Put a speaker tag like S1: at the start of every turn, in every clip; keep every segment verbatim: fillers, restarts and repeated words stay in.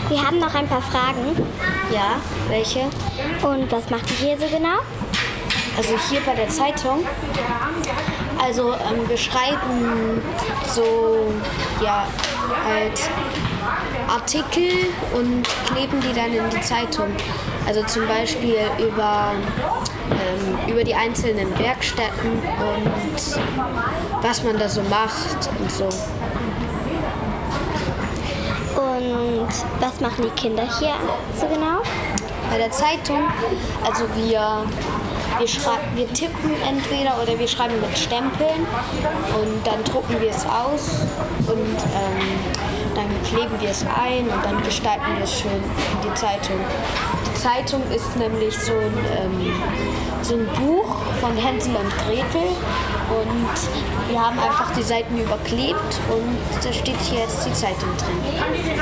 S1: Wir haben noch ein paar Fragen.
S2: Ja, welche?
S1: Und was macht ihr hier so genau?
S2: Also hier bei der Zeitung. Also ähm, wir schreiben so, ja, halt Artikel und kleben die dann in die Zeitung. Also zum Beispiel über, ähm, über die einzelnen Werkstätten und was man da so macht und so.
S1: Und was machen die Kinder hier so genau?
S2: Bei der Zeitung, also wir, wir, schrei- wir tippen entweder oder wir schreiben mit Stempeln und dann drucken wir es aus und ähm, dann kleben wir es ein und dann gestalten wir es schön in die Zeitung. Die Zeitung ist nämlich so ein, ähm, so ein Buch von Hänsel und Gretel und wir haben einfach die Seiten überklebt und da steht hier jetzt die Zeitung drin.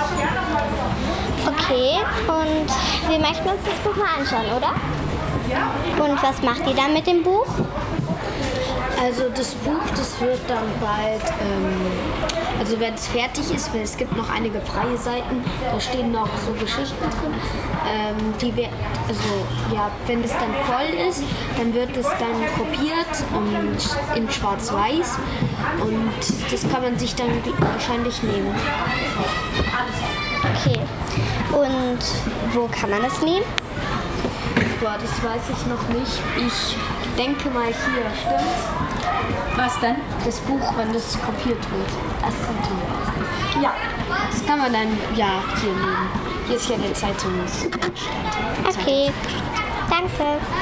S1: Okay, und wir möchten uns das Buch mal anschauen, oder? Und was macht ihr dann mit dem Buch?
S2: Also das Buch, das wird dann bald, ähm, also wenn es fertig ist, weil es gibt noch einige freie Seiten, da stehen noch so Geschichten drin. Ähm, die wir, also ja, wenn es dann voll ist, dann wird es dann kopiert ähm, in Schwarz-Weiß und das kann man sich dann wahrscheinlich nehmen.
S1: Okay, und wo kann man das nehmen?
S2: Boah, das weiß ich noch nicht. Ich denke mal hier, stimmt's?
S3: Was denn?
S2: Das Buch, wenn das kopiert wird. Das Zeitung.
S3: Ja.
S2: Das kann man dann, ja, hier nehmen. Hier ist ja der Zeitungsstand.
S1: Okay, danke.